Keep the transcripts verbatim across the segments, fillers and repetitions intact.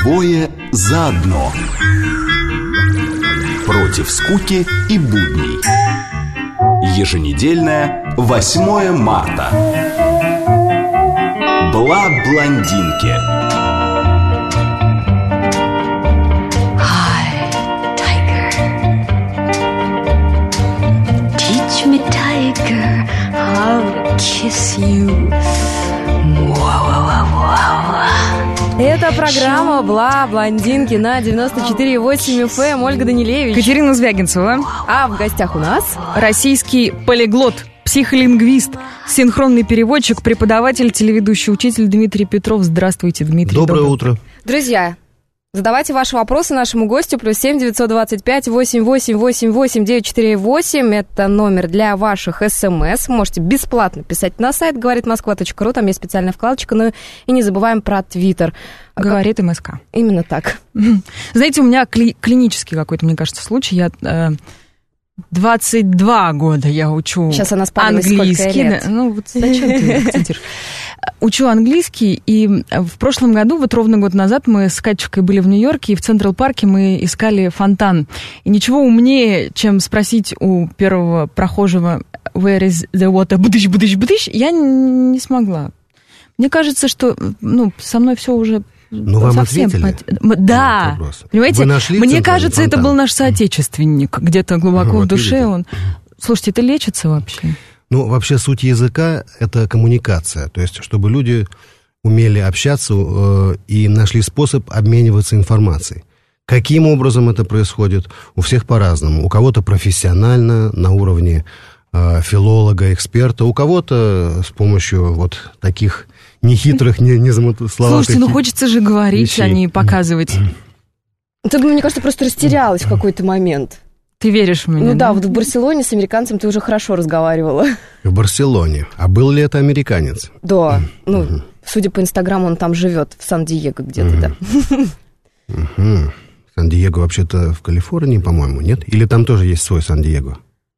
Двое заодно. Против скуки и будней. Еженедельное восьмое марта. Бла-блондинки. Hi, tiger. Teach me, tiger, how to kiss you. Это программа «Бла-блондинки» на девяносто четыре и восемь эф эм. Ольга Данилевич. Катерина Звягинцева. А в гостях у нас российский полиглот, психолингвист, синхронный переводчик, преподаватель, телеведущий, учитель Дмитрий Петров. Здравствуйте, Дмитрий. Доброе, Доброе утро. Друзья, задавайте ваши вопросы нашему гостю. Плюс семь девятьсот двадцать пять восемь восемь восемь восемь девять четыре восемь. Это номер для ваших смс. Можете бесплатно писать на сайт говорит москва точка ру. Там есть специальная вкладочка. Ну и не забываем про Твиттер. Говорит МСК. Именно так. Знаете, у меня кли- клинический какой-то, мне кажется, случай. Я э, двадцать два года я учу Сейчас она спалилась, английский. сколько лет. Ну вот зачем ты акцентируешь? Учу английский, и в прошлом году, вот ровно год назад, мы с Катюшкой были в Нью-Йорке, и в Централ-парке мы искали фонтан. И ничего умнее, чем спросить у первого прохожего «Where is the water?» «Бдыщ, бдыщ, бдыщ», я не смогла. Мне кажется, что ну, со мной все уже... Ну, вам совсем ответили? Под... Да, понимаете, мне кажется, это был наш соотечественник, где-то глубоко вот в душе видите. Он... Слушайте, это лечится вообще? Ну, вообще суть языка – это коммуникация. То есть, чтобы люди умели общаться э, и нашли способ обмениваться информацией. Каким образом это происходит? У всех по-разному. У кого-то профессионально, на уровне э, филолога, эксперта. У кого-то с помощью вот таких нехитрых, не, не замысловатых. Слушайте, ну хочется же говорить, вещей. а не показывать. Ты, мне кажется, просто растерялась в какой-то момент. Ты веришь в меня? Ну да, да, вот в Барселоне с американцем ты уже хорошо разговаривала. В Барселоне. А был ли это американец? Да. Ну, угу. Судя по Инстаграму, он там живет, в Сан-Диего где-то, угу. да. Угу. Сан-Диего вообще-то в Калифорнии, по-моему, нет? Или там тоже есть свой Сан-Диего?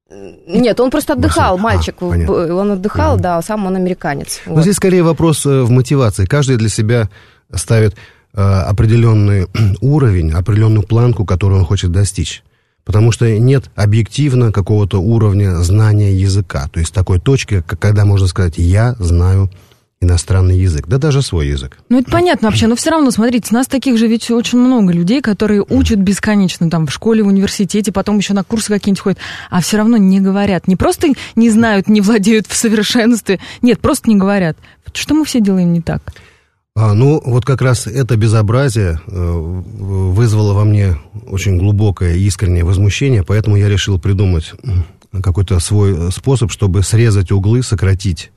Нет, он просто отдыхал, Барселона. мальчик. А, он отдыхал, угу. да, сам он американец. Но вот. Здесь скорее вопрос в мотивации. Каждый для себя ставит э, определенный уровень, определенную планку, которую он хочет достичь. Потому что нет объективно какого-то уровня знания языка. То есть такой точки, когда можно сказать «я знаю иностранный язык». Да даже свой язык. Ну, это понятно вообще. Но все равно, смотрите, нас таких же ведь очень много людей, которые учат бесконечно там в школе, в университете, потом еще на курсы какие-нибудь ходят, а все равно не говорят. Не просто не знают, не владеют в совершенстве. Нет, просто не говорят. Что мы все делаем не так? А, ну, вот как раз это безобразие э, вызвало во мне очень глубокое и искреннее возмущение, поэтому я решил придумать какой-то свой способ, чтобы срезать углы, сократить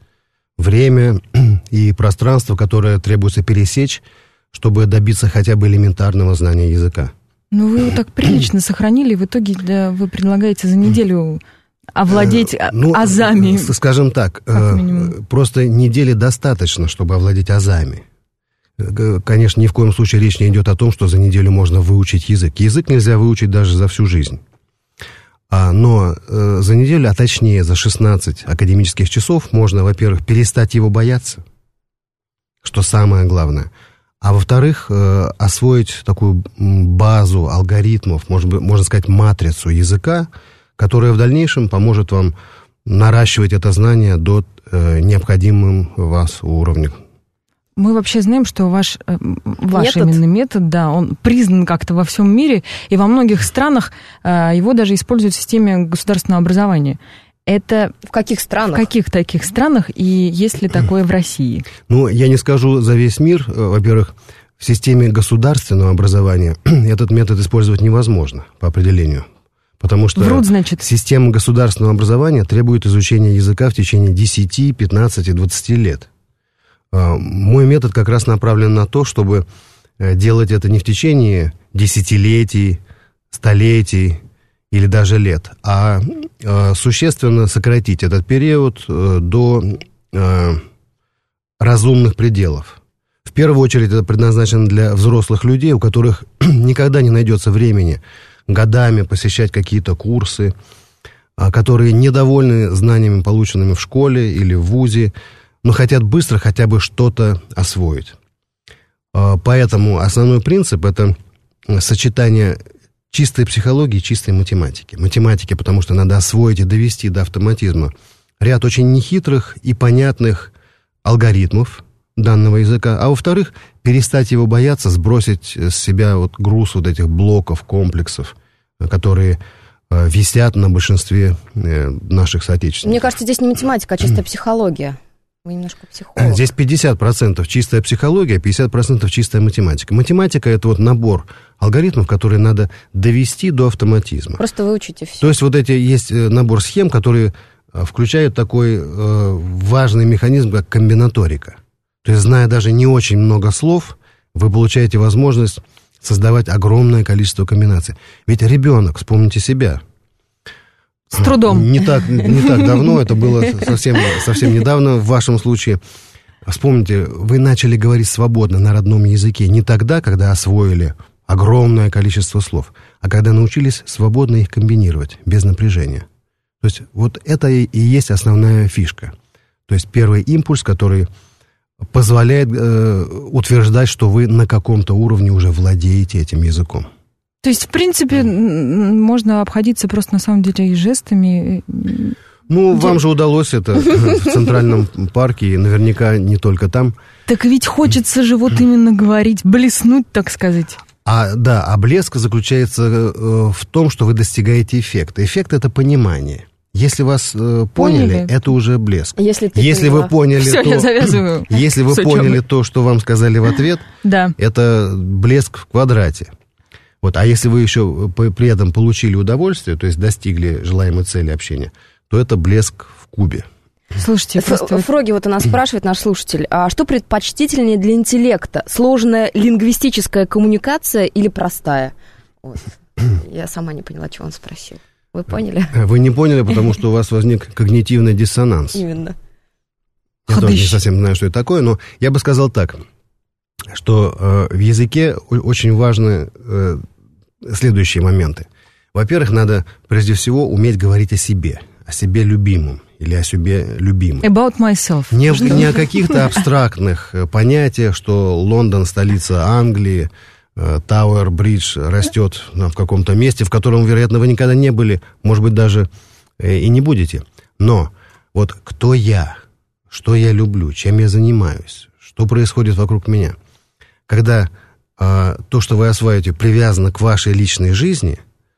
время и пространство, которое требуется пересечь, чтобы добиться хотя бы элементарного знания языка. Ну, вы его так прилично сохранили, и в итоге да, вы предлагаете за неделю овладеть э, ну, азами. Скажем так, э, просто недели достаточно, чтобы овладеть азами. Конечно, ни в коем случае речь не идет о том, что за неделю можно выучить язык. Язык нельзя выучить даже за всю жизнь. А, но э, за неделю, а точнее за шестнадцать академических часов можно, во-первых, перестать его бояться, что самое главное. А во-вторых, э, освоить такую базу алгоритмов, может быть, можно сказать, матрицу языка, которая в дальнейшем поможет вам наращивать это знание до э, необходимым вас уровня. Мы вообще знаем, что ваш, ваш метод? именно метод, да, он признан как-то во всем мире, и во многих странах его даже используют в системе государственного образования. Это в каких странах? В каких таких странах, и есть ли такое в России? Ну, я не скажу за весь мир. Во-первых, в системе государственного образования этот метод использовать невозможно по определению. Потому что Врут, значит. Система государственного образования требует изучения языка в течение десяти, пятнадцати, двадцати лет. Мой метод как раз направлен на то, чтобы делать это не в течение десятилетий, столетий или даже лет, а существенно сократить этот период до разумных пределов. В первую очередь это предназначено для взрослых людей, у которых никогда не найдется времени годами посещать какие-то курсы, которые недовольны знаниями, полученными в школе или в вузе, но хотят быстро хотя бы что-то освоить. Поэтому основной принцип – это сочетание чистой психологии и чистой математики. Математики, потому что надо освоить и довести до автоматизма ряд очень нехитрых и понятных алгоритмов данного языка, а во-вторых, перестать его бояться, сбросить с себя вот груз вот этих блоков, комплексов, которые э, висят на большинстве э, наших соотечественников. Мне кажется, здесь не математика, а чистая психология. Вы немножко психолог. Здесь пятьдесят процентов чистая психология, пятьдесят процентов чистая математика. Математика – это вот набор алгоритмов, которые надо довести до автоматизма. Просто выучите все. То есть вот эти есть набор схем, которые включают такой э, важный механизм, как комбинаторика. То есть, зная даже не очень много слов, вы получаете возможность создавать огромное количество комбинаций. Ведь ребенок, вспомните себя. С трудом. Не так, не так давно, это было совсем, совсем недавно в вашем случае. Вспомните, вы начали говорить свободно на родном языке не тогда, когда освоили огромное количество слов, а когда научились свободно их комбинировать, без напряжения. То есть вот это и есть основная фишка. То есть первый импульс, который позволяет э, утверждать, что вы на каком-то уровне уже владеете этим языком. То есть, в принципе, можно обходиться просто на самом деле и жестами. Ну, вам же удалось это в Центральном парке, и наверняка не только там. Так ведь хочется же вот именно говорить, блеснуть, так сказать. А, да, а блеск заключается э, в том, что вы достигаете эффекта. Эффект – это понимание. Если вас э, поняли, поняли, это уже блеск. Если, если вы поняли, Все, то, я завязываю. Если вы поняли то, что вам сказали в ответ, да. Это блеск в квадрате. Вот. А если вы еще при этом получили удовольствие, то есть достигли желаемой цели общения, то это блеск в кубе. Слушайте, просто... Фроги вот у нас спрашивает наш слушатель, а что предпочтительнее для интеллекта? Сложная лингвистическая коммуникация или простая? Вот. Я сама не поняла, чего он спросил. Вы поняли? Вы не поняли, потому что у вас возник когнитивный диссонанс. Именно. Я тоже не совсем знаю, что это такое, но я бы сказал так, что э, в языке очень важны э, следующие моменты. Во-первых, надо прежде всего уметь говорить о себе, о себе любимом или о себе любимом. About myself. Не, не о каких-то абстрактных понятиях, что Лондон – столица Англии, Тауэр-Бридж растет в каком-то месте, в котором, вероятно, вы никогда не были, может быть, даже и не будете. Но вот кто я, что я люблю, чем я занимаюсь, что происходит вокруг меня. Когда а, то, что вы осваиваете, привязано к вашей личной жизни,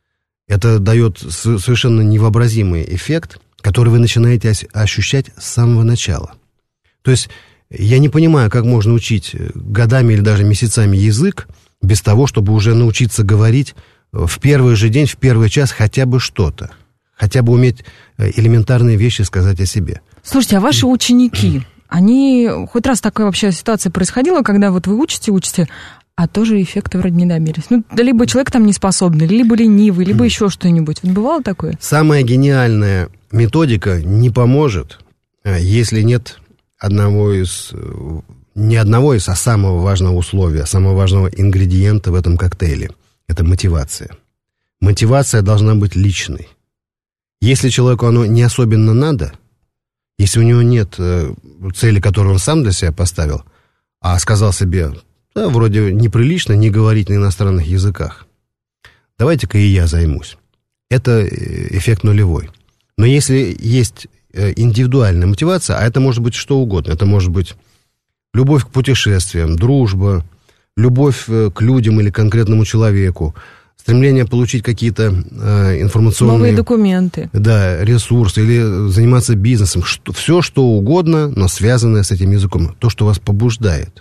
это дает совершенно невообразимый эффект, который вы начинаете ощущать с самого начала. То есть я не понимаю, как можно учить годами или даже месяцами язык без того, чтобы уже научиться говорить в первый же день, в первый час хотя бы что-то. Хотя бы уметь элементарные вещи сказать о себе. Слушайте, а ваши ученики, они... Хоть раз такая вообще ситуация происходила, когда вот вы учите, учите, а тоже эффекта вроде не добились. Ну, либо человек там неспособный, либо ленивый, либо еще что-нибудь. Вот бывало такое? Самая гениальная методика не поможет, если нет одного из... Не одного из, а самого важного условия, самого важного ингредиента в этом коктейле. Это мотивация. Мотивация должна быть личной. Если человеку оно не особенно надо, если у него нет э, цели, которую он сам для себя поставил, а сказал себе, да, вроде неприлично не говорить на иностранных языках, давайте-ка и я займусь. Это эффект нулевой. Но если есть индивидуальная мотивация, а это может быть что угодно, это может быть любовь к путешествиям, дружба, любовь к людям или конкретному человеку, стремление получить какие-то э, информационные... Новые документы. Да, ресурсы, или заниматься бизнесом. Что, все, что угодно, но связанное с этим языком. То, что вас побуждает.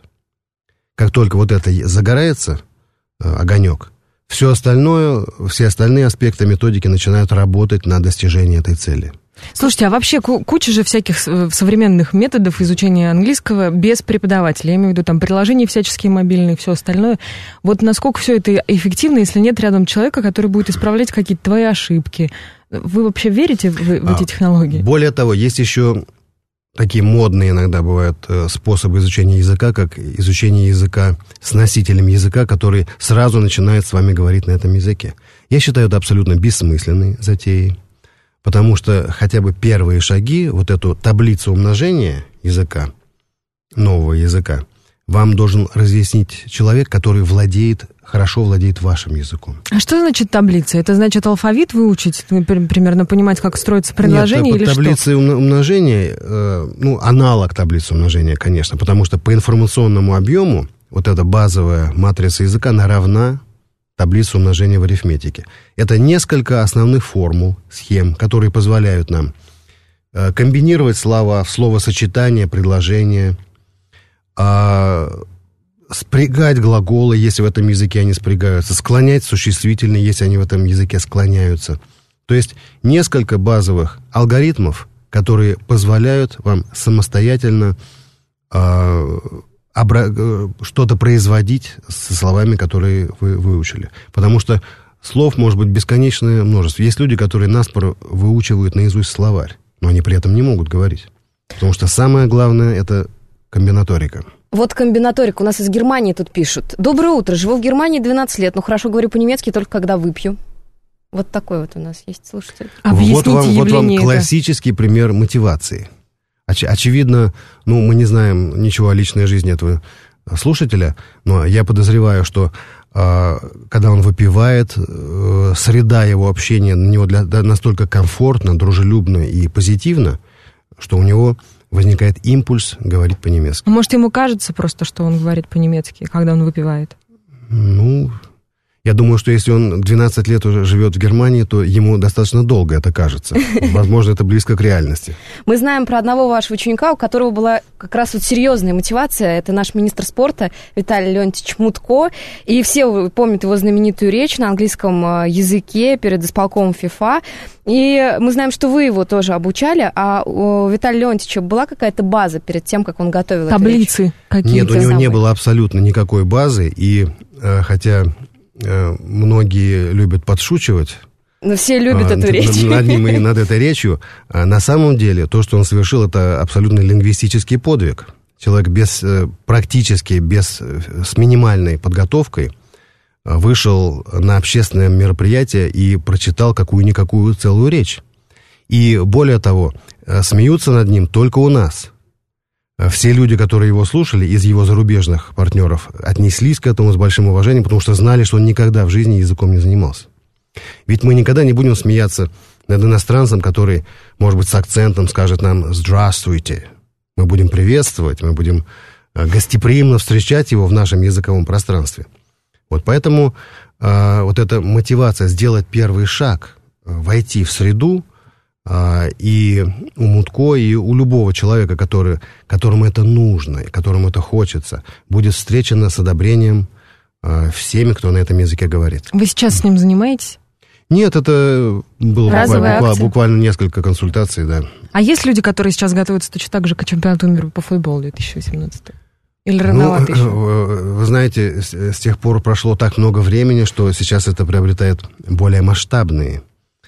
Как только вот это загорается, э, огонек, все остальное, все остальные аспекты методики начинают работать на достижение этой цели. Слушайте, а вообще куча же всяких современных методов изучения английского без преподавателя. Я имею в виду там приложения всяческие мобильные, все остальное. Вот насколько все это эффективно, если нет рядом человека, который будет исправлять какие-то твои ошибки? Вы вообще верите в, в эти технологии? Более того, есть еще такие модные иногда бывают способы изучения языка, как изучение языка с носителем языка, который сразу начинает с вами говорить на этом языке. Я считаю это абсолютно бессмысленной затеей. Потому что хотя бы первые шаги, вот эту таблицу умножения языка, нового языка, вам должен разъяснить человек, который владеет, хорошо владеет вашим языком. А что значит таблица? Это значит алфавит выучить, примерно понимать, как строится предложение? Нет, или таблицы что? умножения, э, ну, аналог таблицы умножения, конечно, потому что по информационному объему вот эта базовая матрица языка, она равна таблице умножения в арифметике. Это несколько основных формул, схем, которые позволяют нам э, комбинировать слова, словосочетания, предложения, э, спрягать глаголы, если в этом языке они спрягаются, склонять существительные, если они в этом языке склоняются. То есть несколько базовых алгоритмов, которые позволяют вам самостоятельно э, обра- что-то производить со словами, которые вы выучили. Потому что слов может быть бесконечное множество. Есть люди, которые наспоро выучивают наизусть словарь, но они при этом не могут говорить. Потому что самое главное – это комбинаторика. Вот комбинаторика. У нас из Германии тут пишут. Доброе утро. Живу в Германии двенадцать лет, но хорошо говорю по-немецки только когда выпью. Вот такой вот у нас есть слушатель. Объясните вот вам, вот вам явление классический это. пример мотивации. Оч- очевидно, ну, мы не знаем ничего о личной жизни этого слушателя, но я подозреваю, что э, когда он выпивает, э, среда его общения на него для, да, настолько комфортна, дружелюбна и позитивна, что у него возникает импульс говорить по-немецки. Может, ему кажется просто, что он говорит по-немецки, когда он выпивает? Ну, я думаю, что если он двенадцать лет уже живет в Германии, то ему достаточно долго это кажется. Возможно, это близко к реальности. Мы знаем про одного вашего ученика, у которого была как раз вот серьезная мотивация. Это наш министр спорта Виталий Леонтьевич Мутко. И все помнят его знаменитую речь на английском языке перед исполкомом ФИФА. И мы знаем, что вы его тоже обучали, а у Виталия Леонтьевича была какая-то база перед тем, как он готовил эту речь? Таблицы какие-то? Нет, у него не было абсолютно никакой базы. И э, хотя... многие любят подшучивать. Но все любят а, эту речь. Над ним и над этой речью. А на самом деле, то, что он совершил, это абсолютно лингвистический подвиг. Человек без, практически без, с минимальной подготовкой вышел на общественное мероприятие и прочитал какую-никакую целую речь. И более того, смеются над ним только у нас. Все люди, которые его слушали, из его зарубежных партнеров, отнеслись к этому с большим уважением, потому что знали, что он никогда в жизни языком не занимался. Ведь мы никогда не будем смеяться над иностранцем, который, может быть, с акцентом скажет нам «здравствуйте». Мы будем приветствовать, мы будем гостеприимно встречать его в нашем языковом пространстве. Вот поэтому э, вот эта мотивация сделать первый шаг, войти в среду, и у Мутко, и у любого человека, который, которому это нужно, и которому это хочется, будет встречено с одобрением всеми, кто на этом языке говорит. Вы сейчас с ним занимаетесь? Нет, это было буквально, буквально, буквально несколько консультаций, да. А есть люди, которые сейчас готовятся точно так же к чемпионату мира по футболу две тысячи восемнадцатого? Или рановато ну, еще? Вы знаете, с, с тех пор прошло так много времени, что сейчас это приобретает более масштабные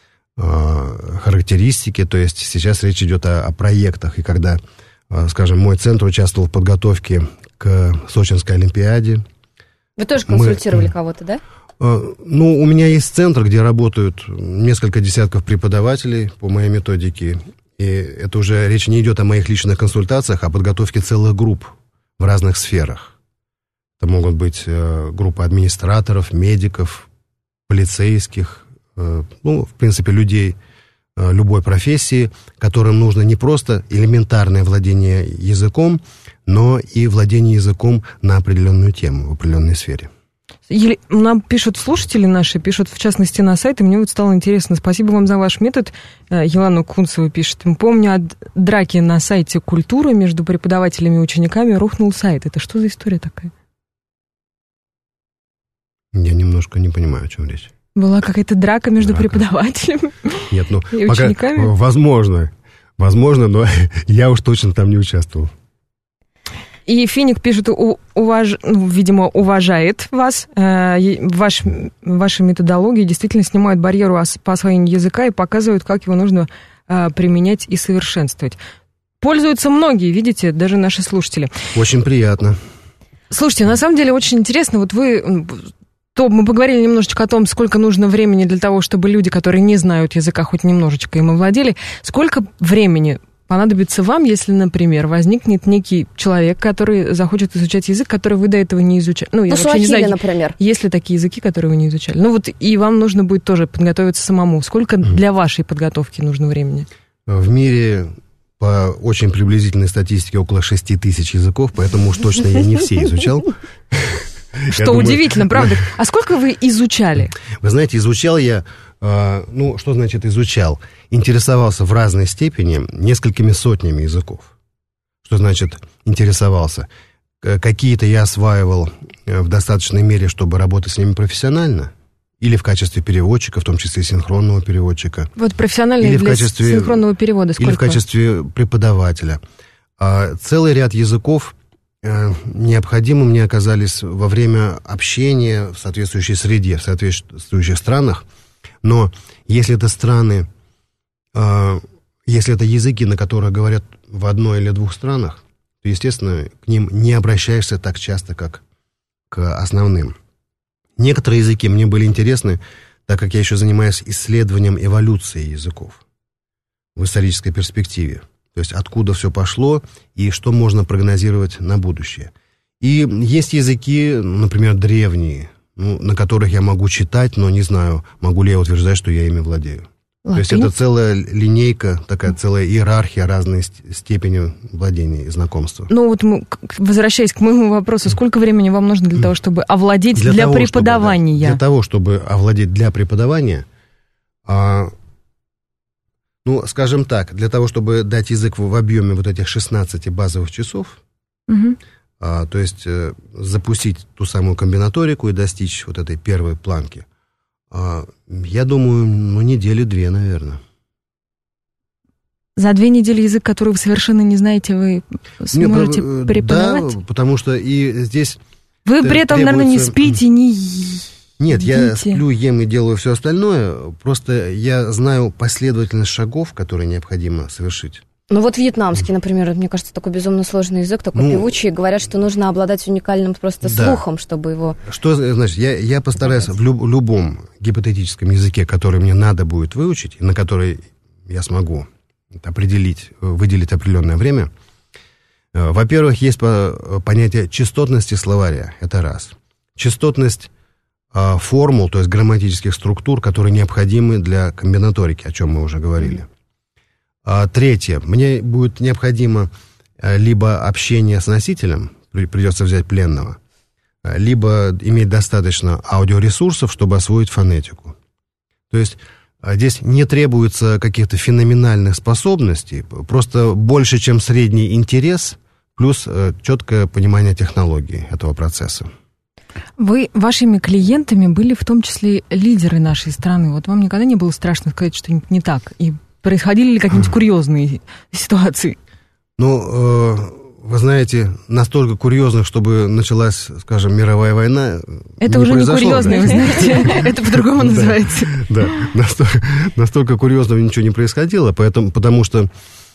характеристики, то есть сейчас речь идет о, о проектах, и когда, скажем, мой центр участвовал в подготовке к Сочинской Олимпиаде. Вы тоже консультировали Мы, кого-то, да? Ну, у меня есть центр, где работают несколько десятков преподавателей по моей методике, и это уже речь не идет о моих личных консультациях, а о подготовке целых групп в разных сферах. Это могут быть группы администраторов, медиков, полицейских, ну, в принципе, людей любой профессии, которым нужно не просто элементарное владение языком, но и владение языком на определенную тему, в определенной сфере. Еле... Нам пишут слушатели наши, пишут, в частности, на сайт, и мне вот стало интересно. Спасибо вам за ваш метод. Елана Кунцева пишет. Помню, от драки на сайте «Культура» между преподавателями и учениками рухнул сайт. Это что за история такая? Я немножко не понимаю, о чем речь. Была какая-то драка между драка. преподавателем Нет, ну, и пока, учениками? Возможно, возможно, но я уж точно там не участвовал. И Финик пишет, у, уваж, ну, видимо, уважает вас, э, ваш, ваши методологии действительно снимают барьеру по освоению языка и показывают, как его нужно э, применять и совершенствовать. Пользуются многие, видите, даже наши слушатели. Очень приятно. Слушайте, на самом деле очень интересно, вот вы... То мы поговорили немножечко о том, сколько нужно времени для того, чтобы люди, которые не знают языка, хоть немножечко им овладели. Сколько времени понадобится вам, если, например, возникнет некий человек, который захочет изучать язык, который вы до этого не изучали? Ну, я ну вообще не знаю, например. Есть ли такие языки, которые вы не изучали? Ну, вот и вам нужно будет тоже подготовиться самому. Сколько для вашей подготовки нужно времени? В мире по очень приблизительной статистике около шести тысяч языков, поэтому уж точно я не все изучал. Что удивительно, правда? А сколько вы изучали? Вы знаете, изучал я, ну, что значит изучал? Интересовался в разной степени несколькими сотнями языков. Что значит интересовался? Какие-то я осваивал в достаточной мере, чтобы работать с ними профессионально, или в качестве переводчика, в том числе синхронного переводчика. Вот профессионально или для в качестве, синхронного перевода сколько? Или в качестве преподавателя. А целый ряд языков э, необходимы мне оказались во время общения в соответствующей среде, в соответствующих странах. Но если это страны, э, если это языки, на которых говорят в одной или двух странах, то, естественно, к ним не обращаешься так часто, как к основным. Некоторые языки мне были интересны, так как я еще занимаюсь исследованием эволюции языков в исторической перспективе. То есть откуда все пошло и что можно прогнозировать на будущее. И есть языки, например, древние, ну, на которых я могу читать, но не знаю, могу ли я утверждать, что я ими владею. Латынь? То есть это целая линейка, такая целая иерархия, разные степени владения и знакомства. Ну вот, мы, возвращаясь к моему вопросу, сколько времени вам нужно для того, чтобы овладеть для, для того, преподавания? Чтобы, да, для того, чтобы овладеть для преподавания, а, ну, скажем так, для того, чтобы дать язык в, в объеме вот этих шестнадцати базовых часов, угу. а, то есть э, запустить ту самую комбинаторику и достичь вот этой первой планки, я думаю, ну, недели две, наверное. За две недели язык, который вы совершенно не знаете, вы сможете Нет, преподавать? Да, потому что и здесь... Вы при этом, требуется... наверное, не спите, не Нет, едите. Я сплю, ем и делаю все остальное. Просто я знаю последовательность шагов, которые необходимо совершить. Ну вот вьетнамский, например, мне кажется, такой безумно сложный язык, такой ну, певучий. Говорят, что нужно обладать уникальным просто да. слухом, чтобы его... Что значит? Я, я постараюсь в люб, любом гипотетическом языке, который мне надо будет выучить, и на который я смогу определить, выделить определенное время. Во-первых, есть понятие частотности словаря. Это раз. Частотность формул, то есть грамматических структур, которые необходимы для комбинаторики, о чем мы уже говорили. Третье. Мне будет необходимо либо общение с носителем, придется взять пленного, либо иметь достаточно аудиоресурсов, чтобы освоить фонетику. То есть здесь не требуется каких-то феноменальных способностей, просто больше, чем средний интерес, плюс четкое понимание технологии этого процесса. Вы вашими клиентами были в том числе лидеры нашей страны. Вот вам никогда не было страшно сказать что-нибудь не так? И происходили ли какие-нибудь курьезные ситуации? Ну, э, вы знаете, настолько курьезных, чтобы началась, скажем, мировая война. Это уже не курьезные, вы знаете, это по-другому называется. Да, настолько курьезного ничего не происходило, поэтому, потому что,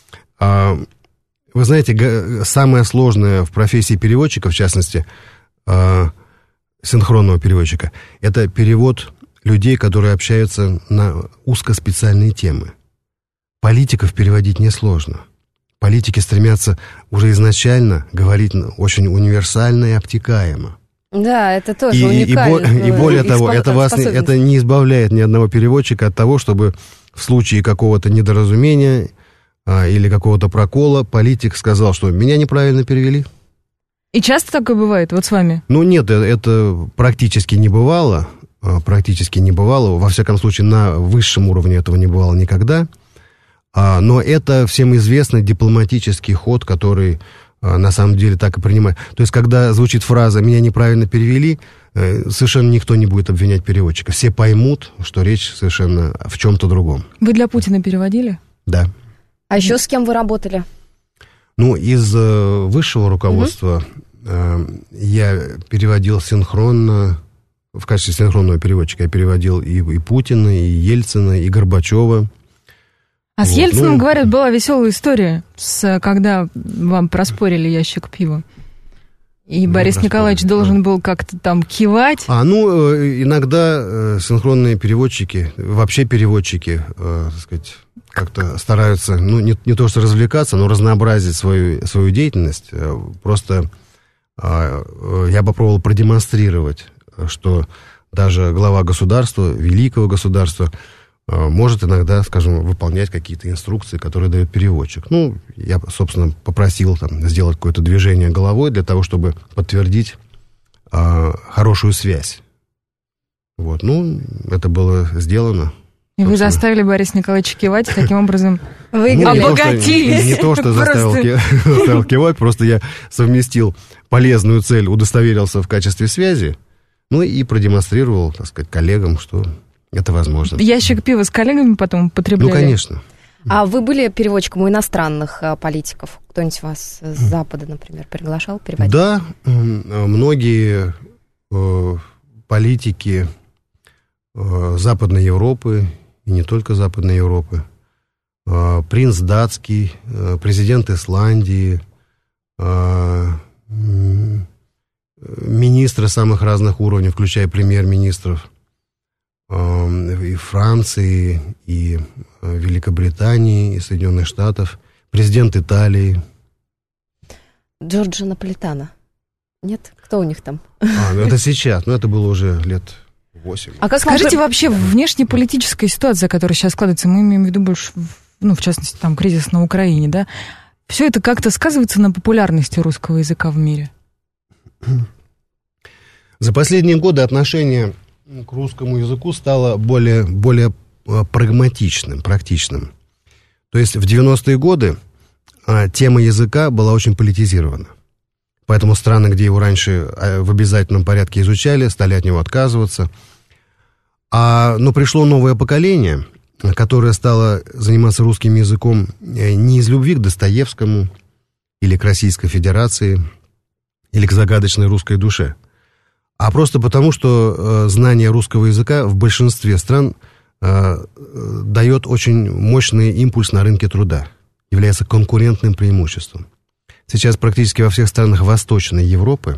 вы знаете, самое сложное в профессии переводчика, в частности, синхронного переводчика, это перевод людей, которые общаются на узкоспециальные темы. Политиков переводить несложно. Политики стремятся уже изначально говорить очень универсально и обтекаемо. Да, это тоже и, уникально. И, и, и более того, это, вас, это не избавляет ни одного переводчика от того, чтобы в случае какого-то недоразумения а, или какого-то прокола политик сказал, что меня неправильно перевели. И часто такое бывает, вот с вами? Ну нет, это, это практически не бывало. Практически не бывало. Во всяком случае, на высшем уровне этого не бывало никогда. Но это всем известный дипломатический ход, который на самом деле так и принимает. То есть, когда звучит фраза «меня неправильно перевели», совершенно никто не будет обвинять переводчика. Все поймут, что речь совершенно в чем-то другом. Вы для Путина переводили? Да. А еще с кем вы работали? Ну, из высшего руководства угу. я переводил синхронно, в качестве синхронного переводчика я переводил и, и Путина, и Ельцина, и Горбачева. А с вот, Ельциным, ну, говорят, была веселая история, с, когда вам проспорили ящик пива. И ну, Борис Николаевич должен а. был как-то там кивать. А, ну, иногда синхронные переводчики, вообще переводчики, так сказать... как-то стараются, ну, не, не то что развлекаться, но разнообразить свою, свою деятельность. Просто я попробовал продемонстрировать, что даже глава государства, великого государства, может иногда, скажем, выполнять какие-то инструкции, которые дает переводчик. Ну, я, собственно, попросил там сделать какое-то движение головой для того, чтобы подтвердить а, хорошую связь. Вот, ну, это было сделано. И вы заставили Бориса Николаевича кивать, и таким образом вы ну, обогатились. Не то, что, не то, что заставил, ки, заставил кивать, просто я совместил полезную цель, удостоверился в качестве связи, ну и продемонстрировал, так сказать, коллегам, что это возможно. Ящик пива с коллегами потом потребляли? Ну, конечно. А вы были переводчиком у иностранных а, политиков? Кто-нибудь вас с Запада, например, приглашал переводить? Да, многие э, политики э, Западной Европы, и не только Западной Европы, э, принц датский, э, президент Исландии, э, министры самых разных уровней, включая премьер-министров, и Франции, и Великобритании, и Соединенных Штатов, президент Италии. Джорджо Наполитано. Нет? Кто у них там? А, ну это сейчас, но это было уже лет восемь. А как скажите, вам... вообще внешнеполитическая ситуация, которая сейчас складывается, мы имеем в виду больше, ну, в частности, там, кризис на Украине, да? Все это как-то сказывается на популярности русского языка в мире? За последние годы отношение к русскому языку стало более, более прагматичным, практичным. То есть в девяностые годы а, тема языка была очень политизирована. Поэтому страны, где его раньше в обязательном порядке изучали, стали от него отказываться. А, но пришло новое поколение, которое стало заниматься русским языком не из любви к Достоевскому или к Российской Федерации, или к загадочной русской душе, а просто потому, что э, знание русского языка в большинстве стран э, дает очень мощный импульс на рынке труда, является конкурентным преимуществом. Сейчас практически во всех странах Восточной Европы,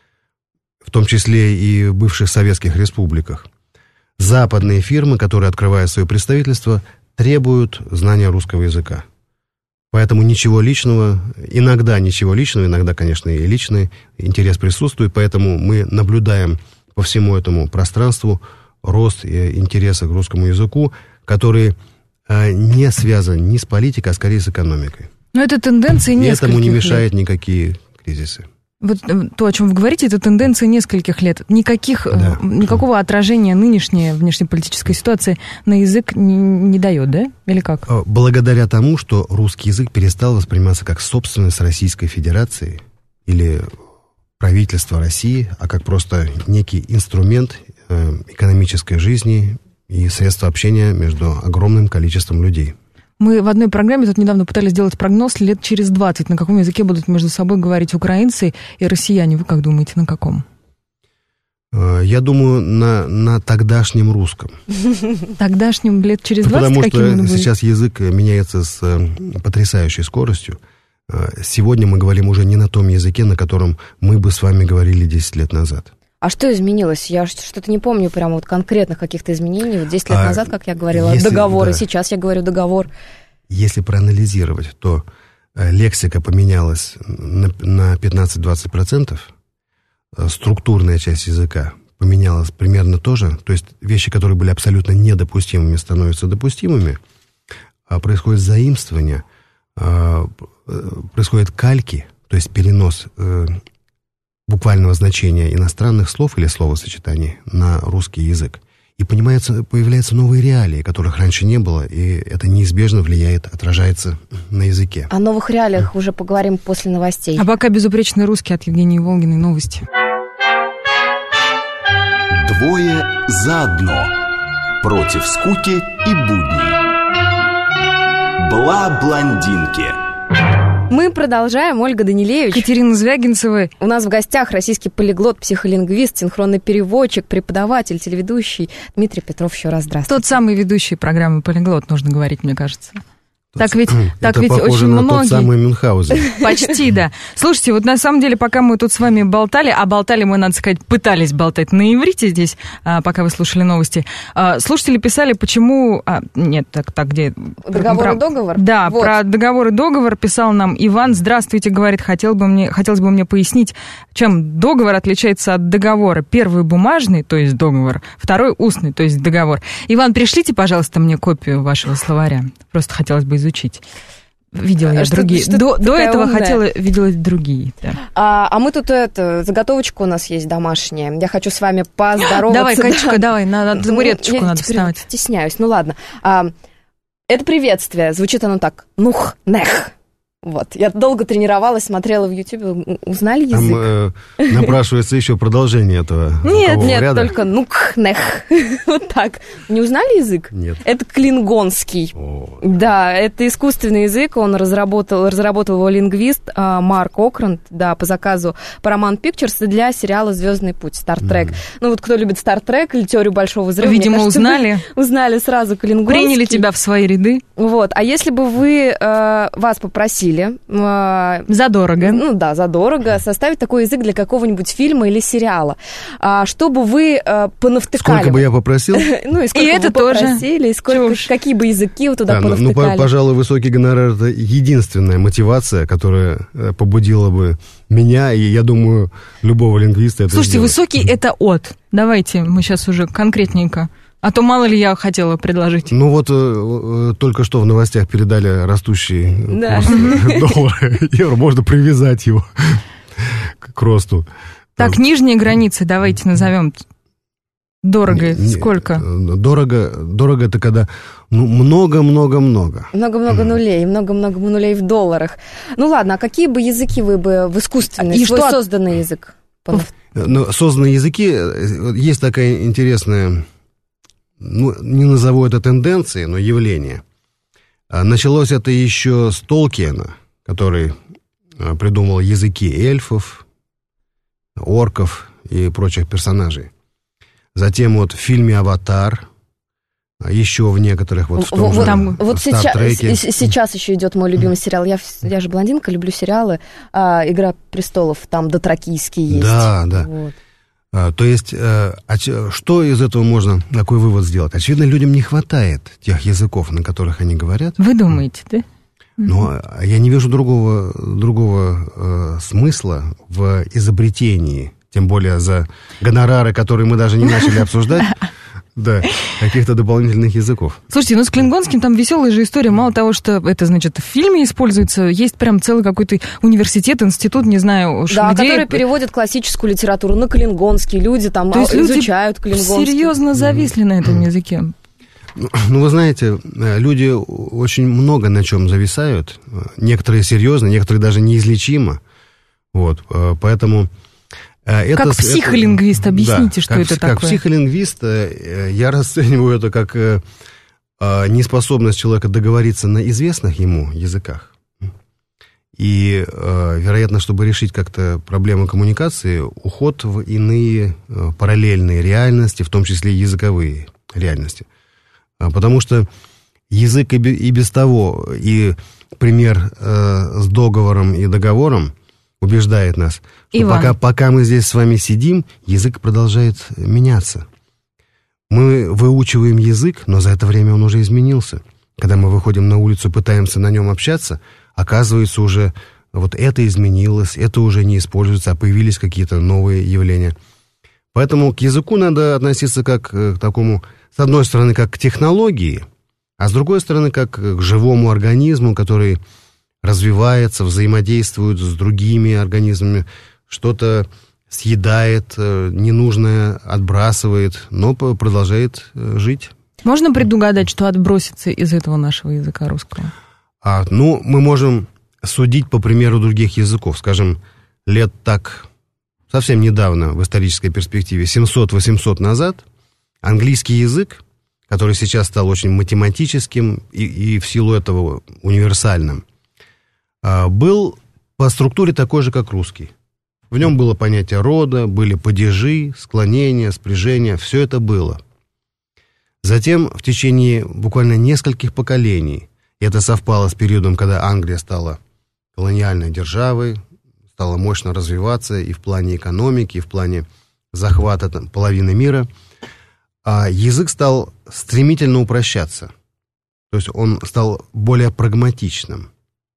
в том числе и в бывших советских республиках, западные фирмы, которые открывают свое представительство, требуют знания русского языка. Поэтому ничего личного, иногда ничего личного, иногда, конечно, и личный интерес присутствует, поэтому мы наблюдаем по всему этому пространству рост интереса к русскому языку, который не связан ни с политикой, а скорее с экономикой. Но это тенденция нескольких лет. И этому не мешают никакие кризисы. Вот то, о чем вы говорите, это тенденция нескольких лет. Никаких, да. Никакого отражения нынешней внешнеполитической ситуации на язык не, не дает, да? Или как? Благодаря тому, что русский язык перестал восприниматься как собственность Российской Федерации или правительства России, а как просто некий инструмент экономической жизни и средство общения между огромным количеством людей. Мы в одной программе тут недавно пытались сделать прогноз лет через двадцать, на каком языке будут между собой говорить украинцы и россияне. Вы как думаете, на каком? Я думаю, на, на тогдашнем русском. Тогдашнем лет через двадцать? Потому что сейчас язык меняется с потрясающей скоростью. Сегодня мы говорим уже не на том языке, на котором мы бы с вами говорили десять лет назад. А что изменилось? Я что-то не помню прямо вот конкретных каких-то изменений. Вот десять лет а назад, как я говорила, если, договор, да. И сейчас я говорю договор. Если проанализировать, то лексика поменялась на, на пятнадцать-двадцать процентов, структурная часть языка поменялась примерно тоже, то есть вещи, которые были абсолютно недопустимыми, становятся допустимыми, а происходит заимствование, происходят кальки, то есть перенос буквального значения иностранных слов или словосочетаний на русский язык. И понимается, появляются новые реалии, которых раньше не было, и это неизбежно влияет, отражается на языке. О новых реалиях уже поговорим после новостей. А пока безупречный русский от Евгении Волгиной новости. Двое заодно. Против скуки и будней. Бла-блондинки. Мы продолжаем. Ольга Данилевич. Катерина Звягинцева. У нас в гостях российский полиглот, психолингвист, синхронный переводчик, преподаватель, телеведущий Дмитрий Петров. Еще раз здравствуйте. Тот самый ведущий программы «Полиглот», нужно говорить, мне кажется. Так ведь, так это ведь похоже очень на многие... тот самый Мюнхгаузен. Почти, да. Слушайте, вот на самом деле, пока мы тут с вами болтали, а болтали мы, надо сказать, пытались болтать на иврите здесь, пока вы слушали новости, слушатели писали, почему... А, нет, так, так, где... Договор про... и договор? Да, вот. Про договор и договор писал нам Иван. Здравствуйте, говорит, хотел бы мне, хотелось бы мне пояснить, чем договор отличается от договора. Первый бумажный, то есть договор, второй устный, то есть договор. Иван, пришлите, пожалуйста, мне копию вашего словаря. Просто хотелось бы изучить. Видела я что, другие. Что до, до этого умная. хотела, видела другие. Да. А, а мы тут, это, заготовочка у нас есть домашняя. Я хочу с вами поздороваться. Давай, Катюшка, да. давай, на, на табуреточку ну, надо вставать. Стесняюсь, ну ладно. А, это приветствие, звучит оно так. Нух, нех. Вот. Я долго тренировалась, смотрела в Ютубе. Узнали язык? Там э, напрашивается еще продолжение этого. Нет, нет, ряда. только нух, нех. Вот так. Не узнали язык? Нет. Это клингонский. О. Да, это искусственный язык, он разработал, разработал его лингвист а, Марк Окранд, да, по заказу Paramount Pictures для сериала «Звездный путь», «Стартрек». Mm. Ну вот кто любит «Стартрек» или «Теорию большого взрыва», видимо, кажется, узнали. Узнали сразу клингонский. Приняли тебя в свои ряды. Вот, а если бы вы, э, вас попросили... Э, задорого. Ну да, задорого, составить такой язык для какого-нибудь фильма или сериала, а, чтобы вы э, понавтыкали... Сколько бы я попросил? Ну и сколько и это бы тоже попросили, и сколько, какие бы языки вы туда да, понавтыкали. Ну, пожалуй, высокий гонорар – это единственная мотивация, которая побудила бы меня, и, я думаю, любого лингвиста это Слушайте, сделать. высокий – это от. Давайте мы сейчас уже конкретненько. А то мало ли я хотела предложить. Ну вот э, только что в новостях передали растущий Да. курс доллара, евро. Можно привязать его к росту. Так, нижние границы давайте назовем. Дорого. Не- не- Сколько? Дорого, дорого это когда ну, много-много-много. Много-много нулей, много-много нулей в долларах. Ну ладно, а какие бы языки вы бы в искусственный, И свой что от- созданный язык? понав- Но созданные языки, э, есть такая интересная, ну, не назову это тенденцией, но явление. А началось это еще с Толкиена, который а, придумал языки эльфов, орков и прочих персонажей. Затем вот в фильме «Аватар», а еще в некоторых вот в том Вот, же там, вот сейчас, «Стартреке». с- сейчас еще идет мой любимый сериал. Я, в- я же блондинка, люблю сериалы. А, «Игра престолов», там дотракийский есть. Да, да. Вот. А, то есть, э, оч- что из этого можно, какой вывод сделать? Очевидно, людям не хватает тех языков, на которых они говорят. Вы думаете, да? Но я не вижу другого, другого э, смысла в изобретении, тем более за гонорары, которые мы даже не начали обсуждать, да, каких-то дополнительных языков. Слушайте, ну с клингонским там веселая же история. Мало того, что это, значит, в фильме используется, есть прям целый какой-то университет, институт, не знаю, уж Да, людей... которые переводят классическую литературу на клингонский. Люди там То есть а, люди изучают клингонский. серьезно зависли на этом языке. Ну, ну, вы знаете, э, люди очень много на чем зависают. Некоторые серьезно, некоторые даже неизлечимо. Вот, э, поэтому... э, это, Как психолингвист, это, объясните, да, что как, это как такое. психолингвист э, я расцениваю это как э, э, неспособность человека договориться на известных ему языках. И, э, вероятно, чтобы решить как-то проблему коммуникации, уход в иные э, параллельные реальности, в том числе языковые реальности. А, Потому что язык и, бе- и без того, и пример э, с договором и договором убеждает нас, что Иван. пока, пока мы здесь с вами сидим, язык продолжает меняться. Мы выучиваем язык, но за это время он уже изменился. Когда мы выходим на улицу, пытаемся на нем общаться, оказывается уже вот это изменилось, это уже не используется, а появились какие-то новые явления. Поэтому к языку надо относиться как к такому, с одной стороны, как к технологии, а с другой стороны, как к живому организму, который развивается, взаимодействует с другими организмами, что-то съедает, ненужное отбрасывает, но продолжает жить. Можно предугадать, что отбросится из этого нашего языка русского? А, ну, мы можем судить по примеру других языков. Скажем, лет так совсем недавно, в исторической перспективе, семьсот-восемьсот назад, английский язык, который сейчас стал очень математическим и, и в силу этого универсальным, был по структуре такой же, как русский. В нем было понятие рода, были падежи, склонения, спряжения, все это было. Затем в течение буквально нескольких поколений Это совпало с периодом, когда Англия стала колониальной державой, стала мощно развиваться и в плане экономики, и в плане захвата там, половины мира. А язык стал стремительно упрощаться. То есть он стал более прагматичным.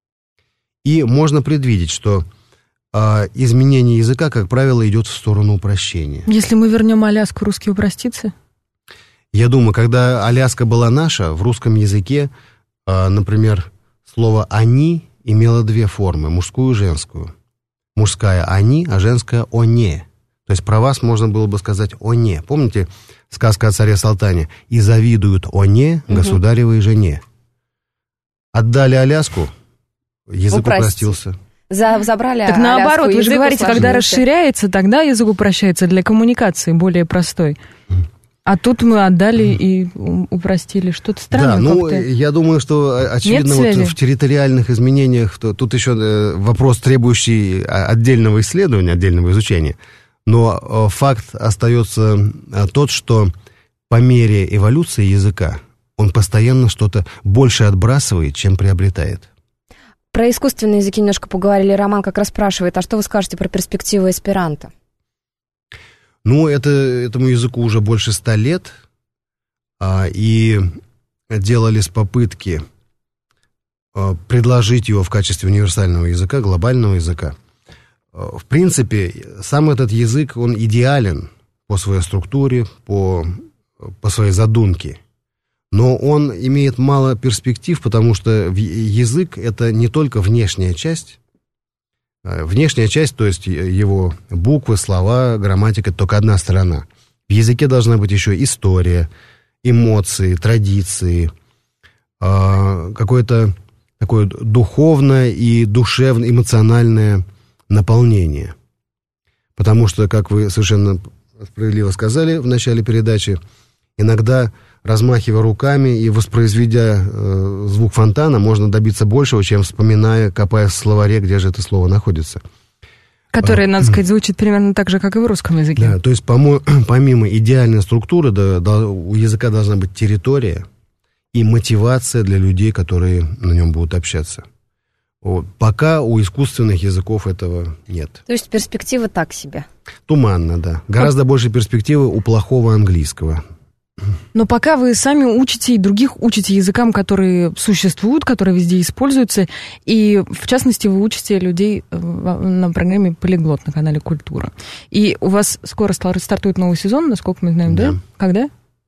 И можно предвидеть, что а, изменение языка, как правило, идет в сторону упрощения. Если мы вернем Аляску, русский упростится? Я думаю, когда Аляска была наша, в русском языке, а, например, слово «они» имело две формы, мужскую и женскую. Мужская «они», а женская «оне». То есть про вас можно было бы сказать «оне». Помните сказка о царе Салтане? «И завидуют оне государевой жене». Отдали Аляску, язык Упрости. упростился. За, забрали Так Аляску, наоборот, вы же говорите, усложнился. когда расширяется, тогда язык упрощается для коммуникации, более простой. А тут мы отдали и упростили. Что-то странное Да, ну, как-то. я думаю, что, очевидно, вот в территориальных изменениях, то, тут еще э, вопрос, требующий отдельного исследования, отдельного изучения. Но э, факт остается э, тот, что по мере эволюции языка он постоянно что-то больше отбрасывает, чем приобретает. Про искусственные языки немножко поговорили. Роман как раз спрашивает, а что вы скажете про перспективы эсперанто? Ну, это, этому языку уже больше ста лет, а, и делались попытки а, предложить его в качестве универсального языка, глобального языка. А, в принципе, сам этот язык, он идеален по своей структуре, по, по своей задумке, но он имеет мало перспектив, потому что язык — это не только внешняя часть. Внешняя часть, то есть его буквы, слова, грамматика — это только одна сторона. В языке должна быть еще история, эмоции, традиции, какое-то такое духовное и душевное, эмоциональное наполнение. Потому что, как вы совершенно справедливо сказали в начале передачи, иногда, размахивая руками и воспроизведя э, звук фонтана, можно добиться большего, чем вспоминая, копая в словаре, где же это слово находится. Которое, а, надо сказать, звучит примерно так же, как и в русском языке. Да, то есть помо- помимо идеальной структуры, да, да, у языка должна быть территория и мотивация для людей, которые на нем будут общаться. Вот. Пока у искусственных языков этого нет. То есть перспектива так себе. Туманно, да. Гораздо больше перспективы у плохого английского. Но пока вы сами учите и других учите языкам, которые существуют, которые везде используются, и, в частности, вы учите людей на программе «Полиглот» на канале «Культура». И у вас скоро стартует новый сезон, насколько мы знаем, да? Да. Когда?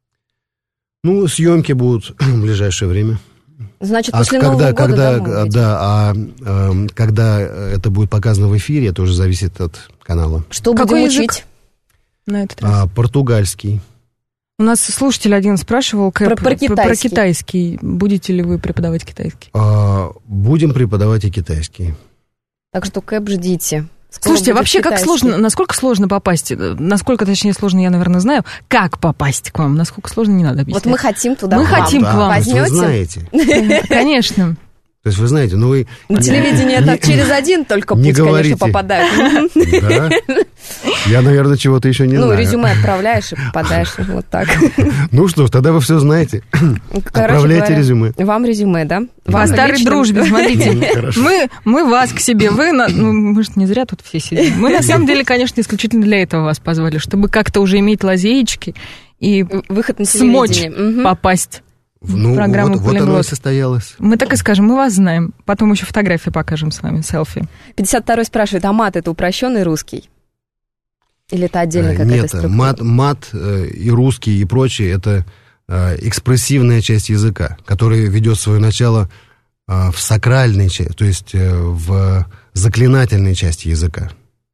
Ну, съемки будут в ближайшее время. Значит, А после когда, Нового года когда, домой уйдете. да, а э, когда это будет показано в эфире, это уже зависит от канала. Что Какой будем язык? учить? На этот раз. А, португальский. У нас слушатель один спрашивал Кэп, Про- про китайский. про китайский. Будете ли вы преподавать китайский? А, будем преподавать и китайский. Так что, Кэп, ждите. Скоро Слушайте, будет вообще как китайский. сложно, насколько сложно попасть? Насколько, точнее, сложно, я, наверное, знаю. Как попасть к вам? Насколько сложно, не надо объяснять. Вот мы хотим туда Мы к вам. хотим к вам. то есть вы Возьмете? знаете. Конечно. То есть вы знаете, ну вы... На телевидении не- это через один только не путь, конечно, говорите. попадают. Да? Я, наверное, чего-то еще не Ну, знаю. резюме отправляешь и попадаешь вот так. Ну что ж, тогда вы все знаете. Короче Отправляйте говоря, резюме. Вам резюме, да? По Вам старой лично. дружбе, смотрите. Ну, хорошо. Мы, мы вас к себе, вы... на- ну, мы же не зря тут все сидим. Мы, на самом деле, конечно, исключительно для этого вас позвали, чтобы как-то уже иметь лазеечки и Выход на смочь телевидение. Мгм. попасть Ну, в программу вот, вот оно и «Полиглот». состоялось. Мы так и скажем, мы вас знаем. Потом еще фотографии покажем с вами, селфи. пятьдесят второй спрашивает, а мат это упрощенный русский? Или это отдельная Э, какая-то Нет, структура? мат, мат э, и русский и прочее — это э, экспрессивная часть языка, которая ведет свое начало э, в сакральной части, то есть э, в заклинательной части языка.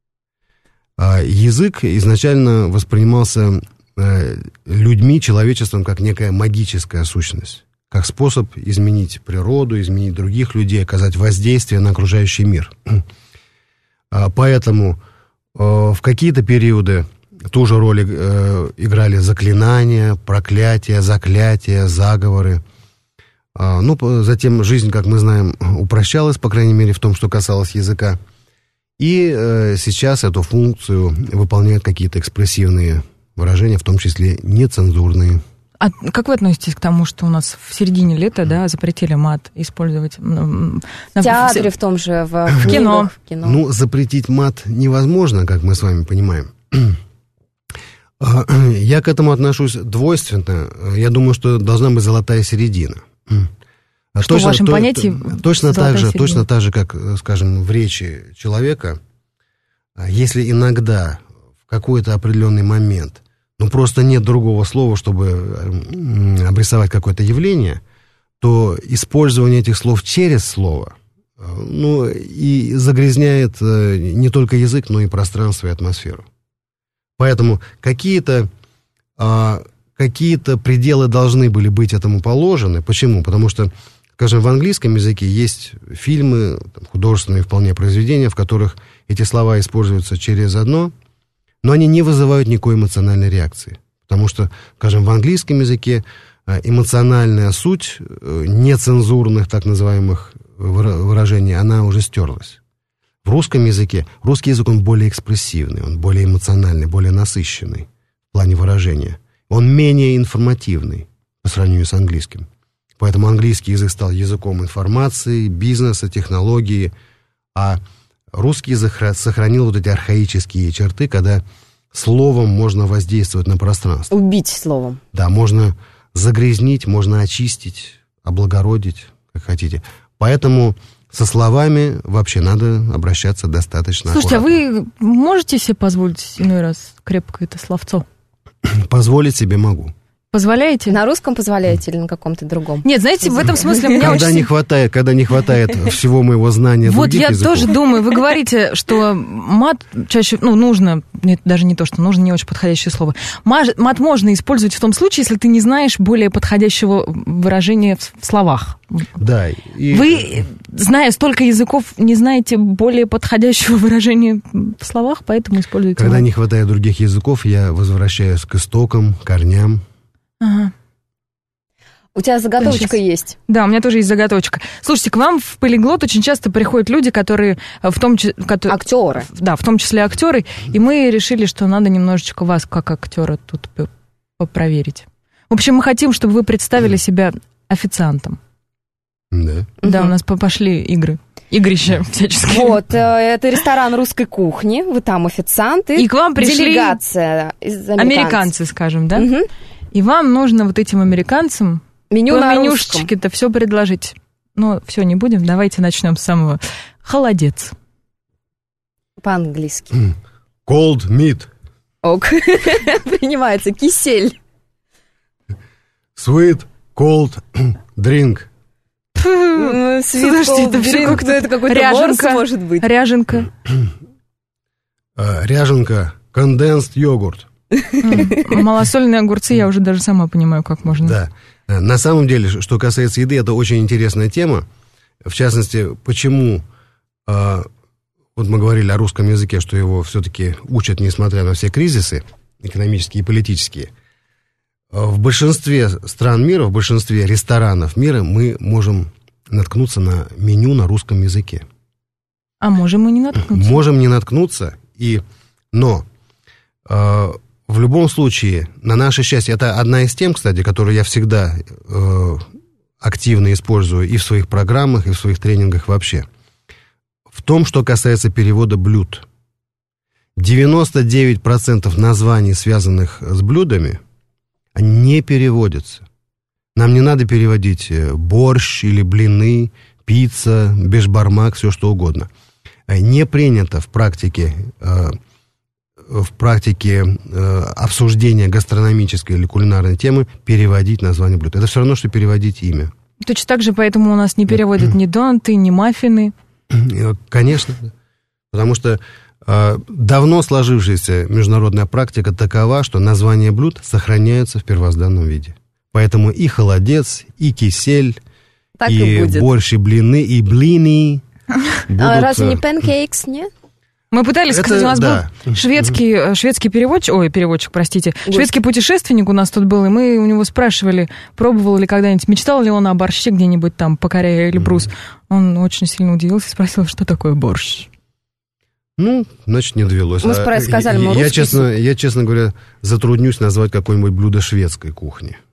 А язык изначально воспринимался э, людьми, человечеством, как некая магическая сущность, как способ изменить природу, изменить других людей, оказать воздействие на окружающий мир. А поэтому э, в какие-то периоды ту же роль э, играли заклинания, проклятия, заклятия, заговоры. А, ну, по- затем жизнь, как мы знаем, упрощалась, по крайней мере, в том, что касалось языка. И э, сейчас эту функцию выполняют какие-то экспрессивные выражения, в том числе нецензурные. А как вы относитесь к тому, что у нас в середине лета, да, запретили мат использовать? В театре, в том же, в, в кино. в кино. Ну, запретить мат невозможно, как мы с вами понимаем. Я к этому отношусь двойственно. Я думаю, что должна быть золотая середина. Что точно, в вашем то, понятии точно так же, точно так же, как, скажем, в речи человека, если иногда в какой-то определенный момент, ну, просто нет другого слова, чтобы обрисовать какое-то явление, то использование этих слов через слово, ну, и загрязняет не только язык, но и пространство и атмосферу. Поэтому какие-то, а, какие-то пределы должны были быть этому положены. Почему? Потому что, скажем, в английском языке есть фильмы, там, художественные вполне произведения, в которых эти слова используются через одно, но они не вызывают никакой эмоциональной реакции. Потому что, скажем, в английском языке эмоциональная суть нецензурных так называемых выражений, она уже стерлась. В русском языке, русский язык, он более экспрессивный, он более эмоциональный, более насыщенный в плане выражения. Он менее информативный по сравнению с английским. Поэтому английский язык стал языком информации, бизнеса, технологии, а русский язык сохранил вот эти архаические черты, когда словом можно воздействовать на пространство. Убить словом. Да, можно загрязнить, можно очистить, облагородить, как хотите. Поэтому со словами вообще надо обращаться достаточно Слушайте, аккуратно. а вы можете себе позволить иной раз крепкое это словцо? Позволить себе могу. Позволяете? На русском позволяете или на каком-то другом? Нет, знаете, в этом смысле меня когда очень... не хватает, когда не хватает всего моего знания вот других я языков. тоже думаю, вы говорите, что мат чаще, ну, нужно, нет, даже не то, что нужно, не очень подходящее слово. Мат, мат можно использовать в том случае, если ты не знаешь более подходящего выражения в, в словах. Да. И... Вы, зная столько языков, не знаете более подходящего выражения в словах, поэтому используете Когда мат. не хватает других языков, я возвращаюсь к истокам, корням. Ага. У тебя заготовочка Сейчас. есть. Да, у меня тоже есть заготовочка. Слушайте, к вам в полиглот очень часто приходят люди, которые в том числе... Актеры. Да, в том числе актеры. И мы решили, что надо немножечко вас, как актера, тут проверить. В общем, мы хотим, чтобы вы представили себя официантом. Да. Да, Угу. у нас пошли игры. Игрища всяческие. Вот, э, это ресторан русской кухни, вы там официант, и, И к вам пришли делегация из американцев. Американцы, скажем, да? Мгм. И вам нужно вот этим американцам Меню по на русском. менюшечке-то все предложить. Но все, не будем, давайте начнем с самого. Холодец. По-английски. Cold meat. Ок. Принимается. Кисель. Sweet cold drink. Слушайте, это все как-то это какой-то ряженка. ворс, может быть. Ряженка. А, ряженка. Condensed йогурт. М, Малосольные огурцы, я уже даже сама понимаю, как можно. Да. На самом деле, что касается еды, это очень интересная тема. В частности, почему, э, вот мы говорили о русском языке, что его все-таки учат, несмотря на все кризисы, экономические и политические. В большинстве стран мира, в большинстве ресторанов мира мы можем наткнуться на меню на русском языке. А можем мы не наткнуться? Можем не наткнуться, и, но... Э, В любом случае, на наше счастье, это одна из тем, кстати, которую я всегда э, активно использую и в своих программах, и в своих тренингах вообще. В том, что касается перевода блюд. девяносто девять процентов названий, связанных с блюдами, не переводятся. Нам не надо переводить борщ или блины, пицца, бешбармак, все что угодно. Не принято в практике... Э, в практике э, обсуждения гастрономической или кулинарной темы переводить название блюд. Это все равно, что переводить имя. Точно так же, поэтому у нас не переводят ни донты, ни маффины. Конечно. Потому что э, давно сложившаяся международная практика такова, что названия блюд сохраняются в первозданном виде. Поэтому и холодец, и кисель, Так и, и будет. борщ, и блины, и блины будут... А разве не панкейкс, нет? Мы пытались, Это кстати, у нас да. был шведский, шведский переводчик, ой, переводчик, простите, Гость. шведский путешественник у нас тут был, и мы у него спрашивали, пробовал ли когда-нибудь, мечтал ли он о борще где-нибудь там по Корее или Брус. Он очень сильно удивился и спросил, что такое борщ. Ну, значит, не довелось. Мы А спра- сказали, мы я, русский честно, я, честно говоря, затруднюсь назвать какое-нибудь блюдо шведской кухни.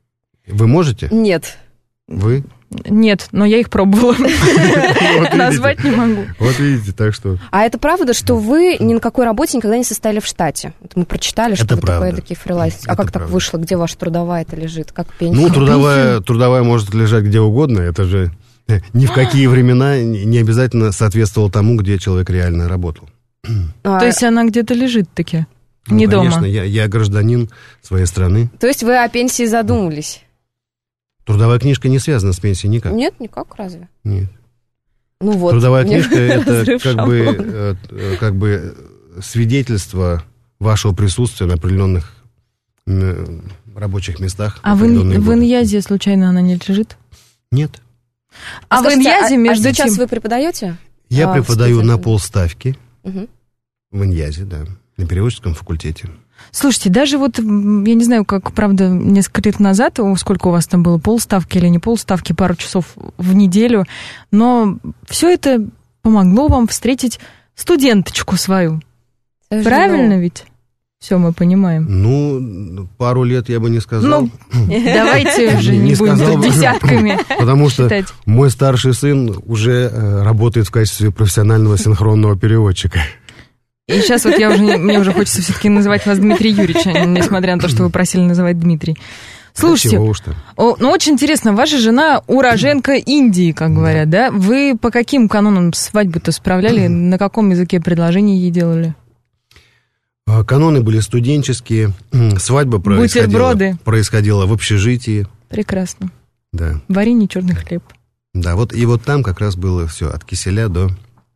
Вы можете? Нет. Вы? Нет, но я их пробовала. Назвать не могу. Вот видите, так что... А это правда, что вы ни на какой работе никогда не состояли в штате? Мы прочитали, что вы такой такие фрилансер. А как так вышло? Где ваша трудовая-то лежит? Как пенсия? Ну, трудовая, трудовая может лежать где угодно. Это же ни в какие времена не обязательно соответствовало тому, где человек реально работал. То есть она где-то лежит таки? Ну, не конечно, дома? Я, я гражданин своей страны. То есть вы о пенсии задумывались? Трудовая книжка не связана с пенсией никак. Нет, никак, разве? Нет. Ну вот. Трудовая книжка – это как бы, как бы свидетельство вашего присутствия на определенных рабочих местах. А в, ин, в Иньязе, случайно, она не лежит? Нет. А, а в Иньязе, а, между а сейчас тем... вы преподаете? Я а, преподаю на полставки угу. в Иньязе, да, на переводческом факультете. Слушайте, даже вот, я не знаю, как, правда, несколько лет назад, сколько у вас там было, полставки или не полставки, пару часов в неделю, но все это помогло вам встретить студенточку свою. Совершенно. Правильно ведь? Все мы понимаем. Ну, пару лет я бы не сказал. Ну, давайте уже не будем тут десятками. Потому что мой старший сын уже работает в качестве профессионального синхронного переводчика. И сейчас вот я уже, мне уже хочется все-таки называть вас Дмитрий Юрьевич, несмотря на то, что вы просили называть Дмитрий. Слушайте, о, ну очень интересно, ваша жена уроженка Индии, как говорят, да? Вы по каким канонам свадьбу-то справляли? На каком языке предложений ей делали? Каноны были студенческие, свадьба происходила, происходила в общежитии. Прекрасно. Да. Варенье, черный хлеб. Да, вот и вот там как раз было все от киселя до...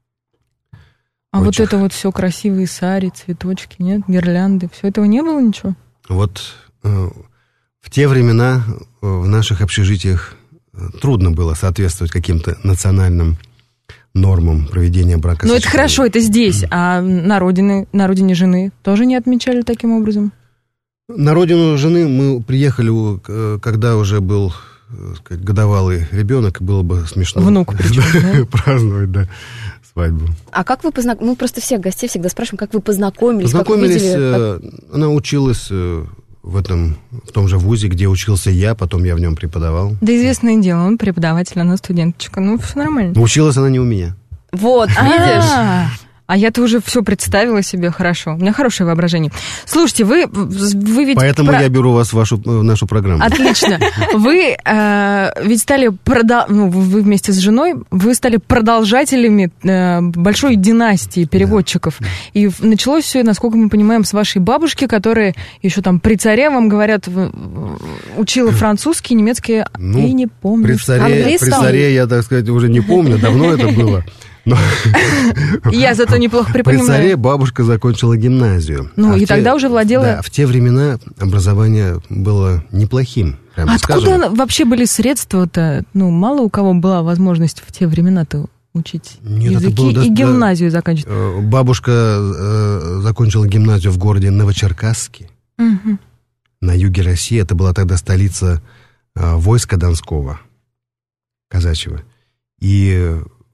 А прочих. Вот это вот все красивые сари, цветочки, нет, гирлянды, все этого не было ничего? Вот э, в те времена в наших общежитиях трудно было соответствовать каким-то национальным нормам проведения бракосочетания. Ну это хорошо, это здесь, а на родине, на родине жены тоже не отмечали таким образом? На родину жены мы приехали, когда уже был сказать, годовалый ребенок, было бы смешно. Внук причем, да? Праздновать, да. Свадьбу. А как вы познакомились? Мы просто всех гостей всегда спрашиваем, как вы познакомились? Познакомились, как видели, как... она училась в этом, в том же вузе, где учился я, потом я в нем преподавал. Да известное дело, он преподаватель, она студенточка, ну все нормально. Училась она не у меня. Вот, видишь? А я-то уже все представила себе хорошо. У меня хорошее воображение. Слушайте, вы, вы ведь... Поэтому про... я беру вас в, вашу, в нашу программу. Отлично. Вы э, ведь стали... Продол... Ну, вы вместе с женой, вы стали продолжателями э, большой династии переводчиков. Да. И началось все, насколько мы понимаем, с вашей бабушки, которая еще там при царе, вам говорят, учила французский, немецкий, ну, и не помню. При царе, при царе я, так сказать, уже не помню, давно это было. Но... Я зато неплохо припоминаю. При царе бабушка закончила гимназию. Ну, а и те... тогда уже владела... Да, в те времена образование было неплохим, прямо Откуда скажем. Вообще были средства-то? Ну, мало у кого была возможность в те времена-то учить Нет, языки это было, и да, гимназию заканчивать. Бабушка э, закончила гимназию в городе Новочеркасске, угу. на юге России. Это была тогда столица э, войска Донского, казачьего. И...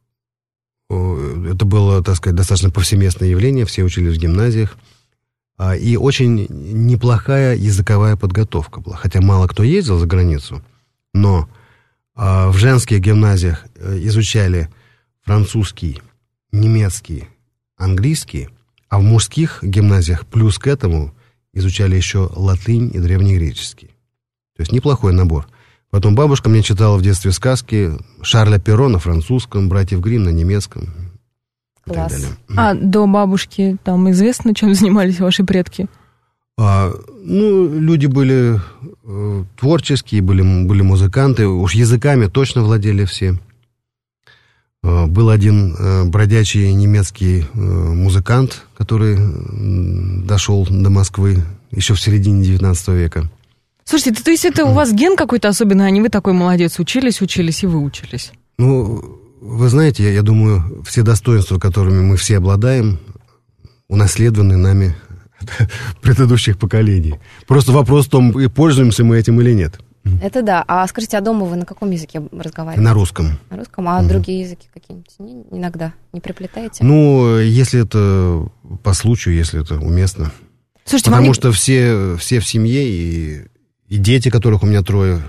Это было, так сказать, достаточно повсеместное явление, все учились в гимназиях, и очень неплохая языковая подготовка была, хотя мало кто ездил за границу, но в женских гимназиях изучали французский, немецкий, английский, а в мужских гимназиях плюс к этому изучали еще латынь и древнегреческий. То есть неплохой набор. Потом бабушка мне читала в детстве сказки Шарля Перро на французском, братьев Гримм на немецком. Класс. И так далее. А до бабушки там известно, чем занимались ваши предки? А, ну, люди были э, творческие, были, были музыканты, уж языками точно владели все. Э, был один э, бродячий немецкий э, музыкант, который э, дошел до Москвы еще в середине девятнадцатого века. Слушайте, то есть это у вас ген какой-то особенный, а не вы такой молодец, учились, учились и выучились? Ну, вы знаете, я, я думаю, все достоинства, которыми мы все обладаем, унаследованы нами от предыдущих поколений. Просто вопрос в том, пользуемся мы этим или нет. Это да. А скажите, а дома вы на каком языке разговариваете? На русском. На русском? А угу. другие языки какие-нибудь не, иногда не приплетаете? Ну, если это по случаю, если это уместно. Слушайте, Потому вам... что все, все в семье, и, и дети, которых у меня трое,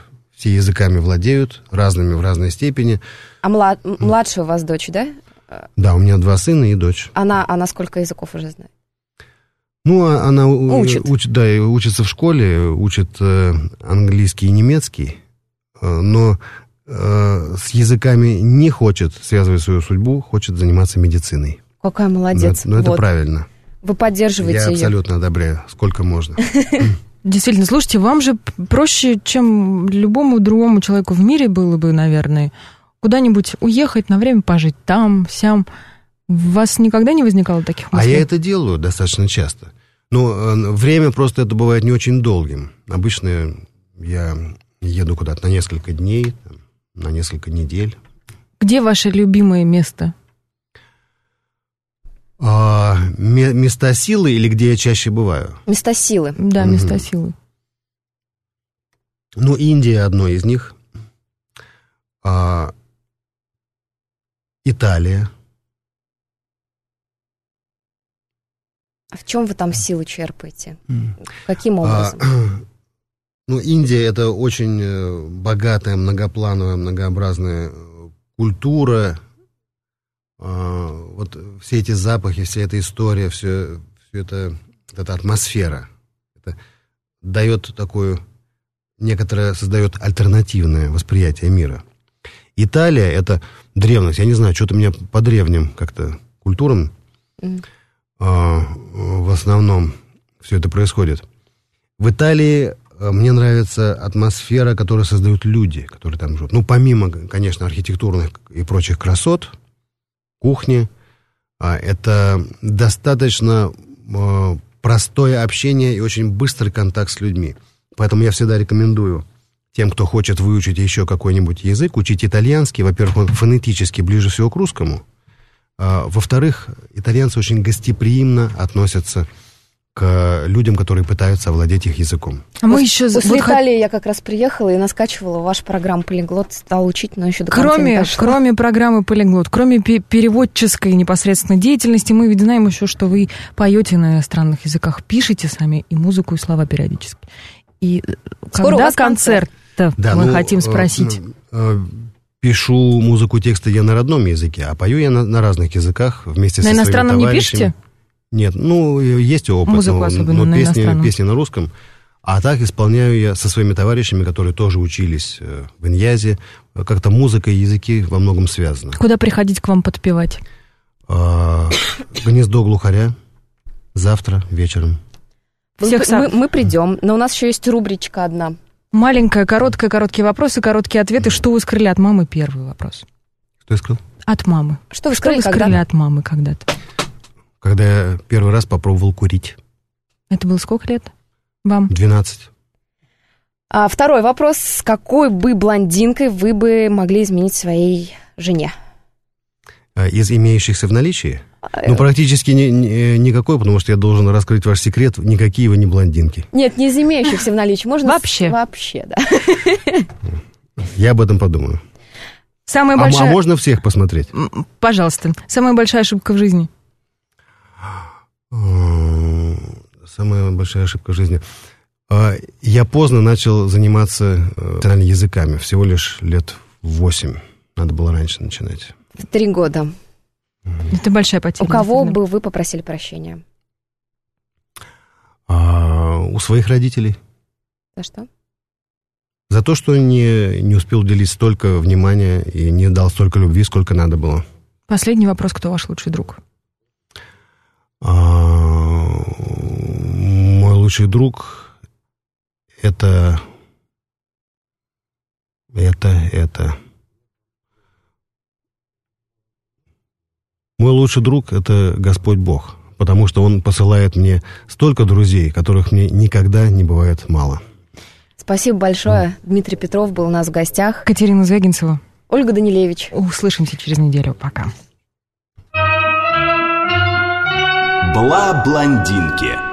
все языками владеют, разными в разной степени. А млад... младшая у вас дочь, да? Да, у меня два сына и дочь. Она, она сколько языков уже знает? Ну, она учит. Уч, да, учится в школе, учит э, английский и немецкий, э, но э, с языками не хочет связывать свою судьбу, хочет заниматься медициной. Какая молодец. Но, но это вот. правильно. Вы поддерживаете Я ее? абсолютно одобряю, сколько можно. Действительно, слушайте, вам же проще, чем любому другому человеку в мире было бы, наверное, куда-нибудь уехать, на время пожить там, сям. У вас никогда не возникало таких мыслей? А я это делаю достаточно часто. Но время просто это бывает не очень долгим. Обычно я еду куда-то на несколько дней, на несколько недель. Где ваше любимое место? А, места силы или где я чаще бываю? Места силы. Да, Угу. места силы. Ну, Индия одно из них. А, Италия. А в чем вы там силу черпаете? Каким образом? А, ну, Индия — это очень богатая, многоплановая, многообразная культура. А, вот все эти запахи, вся эта история, все, все это, эта атмосфера, это дает такое, некоторое создает альтернативное восприятие мира. Италия — это древность. Я не знаю, что-то у меня по древним как-то культурам mm. а, в основном все это происходит. В Италии мне нравится атмосфера, которую создают люди, которые там живут. Ну, помимо, конечно, архитектурных и прочих красот, кухни, а, это достаточно а, простое общение и очень быстрый контакт с людьми. Поэтому я всегда рекомендую тем, кто хочет выучить еще какой-нибудь язык, учить итальянский. Во-первых, он фонетически ближе всего к русскому. А, во-вторых, итальянцы очень гостеприимно относятся к людям, которые пытаются овладеть их языком. А мы еще... После вот Италии хот... я как раз приехала и наскачивала вашу программу «Полиглот», стала учить, но еще до конца кроме, не дошла. Кроме программы «Полиглот», кроме переводческой непосредственно деятельности, мы ведь знаем еще, что вы поете на иностранных языках, пишете сами и музыку, и слова периодически. И Скоро когда концерт, да, мы ну, хотим спросить. Э, э, пишу музыку, тексты я на родном языке, а пою я на, на разных языках вместе на со своими товарищами. На иностранном не пишете? Нет, ну, есть опыт, музыку но, особенно но на песни, иностранном. песни на русском. А так исполняю я со своими товарищами, которые тоже учились в Иньязе. Как-то музыка и языки во многом связаны. Куда приходить к вам подпевать? А, «Гнездо глухаря» завтра вечером. Всех мы, мы придем, но у нас еще есть рубричка одна. Маленькая, короткая, короткие вопросы, короткие ответы. Что вы скрыли от мамы? Первый вопрос. Что я скрыл? От мамы. Что вы Что скрыли, вы скрыли когда? от мамы когда-то? Когда я первый раз попробовал курить. Это было сколько лет вам? двенадцать. А второй вопрос. С какой бы блондинкой вы бы могли изменить своей жене? Из имеющихся в наличии? Ну, практически ни, ни, никакой, потому что я должен раскрыть ваш секрет. Никакие вы не блондинки. Нет, не из имеющихся в наличии. Можно вообще? С... Вообще, да. Я об этом подумаю. Самая а, большая... а можно всех посмотреть? Пожалуйста. Самая большая ошибка в жизни? Самая большая ошибка в жизни. Я поздно начал заниматься национальными языками. Всего лишь лет восемь. Надо было раньше начинать. В три года. Это большая потеря. У кого бы вы попросили прощения? А, у своих родителей. За что? За то, что не, не успел уделить столько внимания и не дал столько любви, сколько надо было. Последний вопрос. Кто ваш лучший друг? А, мой лучший друг это... Это... Это... Мой лучший друг — это Господь Бог, потому что Он посылает мне столько друзей, которых мне никогда не бывает мало. Спасибо большое. Дмитрий Петров был у нас в гостях. Катерина Звягинцева. Ольга Данилевич. Услышимся через неделю. Пока. Бла блондинки.